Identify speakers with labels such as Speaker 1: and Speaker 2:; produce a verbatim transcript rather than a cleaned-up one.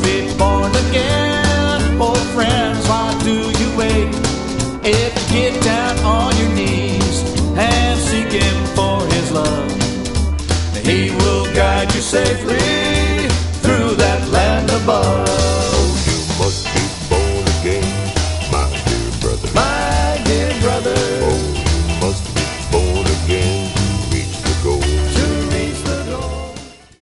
Speaker 1: be born again. Oh friends, why do you wait? If you get down on your knees and seek Him for His love, He will guide you safely